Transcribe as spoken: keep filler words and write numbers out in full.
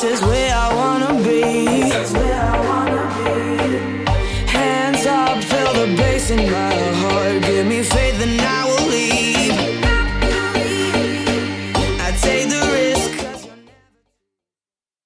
is where I wanna be. Hands up, feel the bass in my heart. Give me faith and I will